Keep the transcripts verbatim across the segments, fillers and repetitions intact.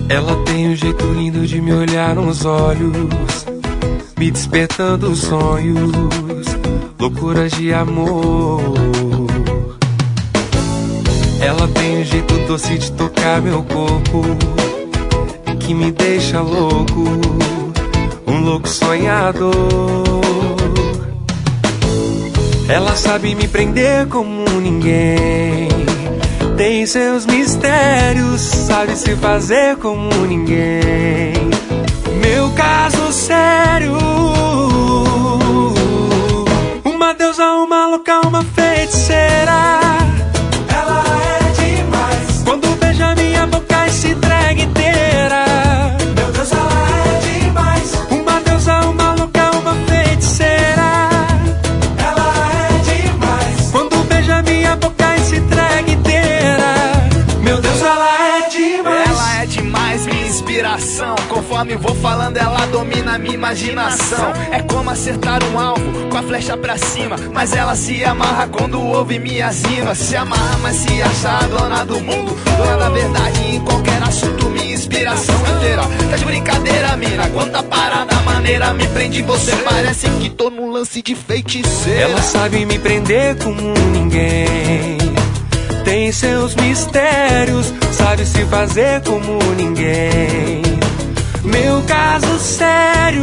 Ela tem um jeito lindo de me olhar nos olhos, me despertando sonhos, loucuras de amor. Ela tem um jeito doce de tocar meu corpo, que me deixa louco, um louco sonhador. Ela sabe me prender como ninguém, tem seus mistérios, sabe se fazer como ninguém. Meu caso sério, uma deusa, uma louca, uma feiticeira. Ela é demais, quando beija minha boca e se entrega inteira. Meu Deus, ela é demais, uma deusa, uma louca, uma feiticeira. Ela é demais, quando beija minha boca e se entrega inteira. Meu Deus, ela é demais. Ela é demais, minha inspiração. Conforme vou falando, ela domina minha imaginação. É como acertar um alvo com a flecha pra cima, mas ela se amarra quando ouve minhas rimas. Se amarra, mas se acha a dona do mundo, dona da verdade em qualquer assunto. Minha inspiração inteira tá de brincadeira, mina. Quanta parada maneira me prende, você parece que tô num lance de feiticeira. Ela sabe me prender como ninguém, tem seus mistérios, sabe se fazer como ninguém. Meu caso sério,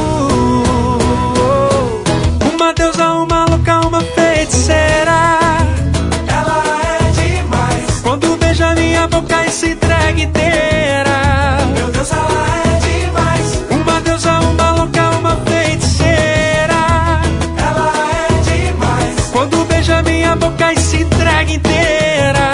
uma deusa, uma louca, uma feiticeira. Ela é demais, quando beija minha boca e se entrega inteira. Meu Deus, ela é demais, uma deusa, uma louca, uma feiticeira. Ela é demais, quando beija minha boca e se entrega inteira.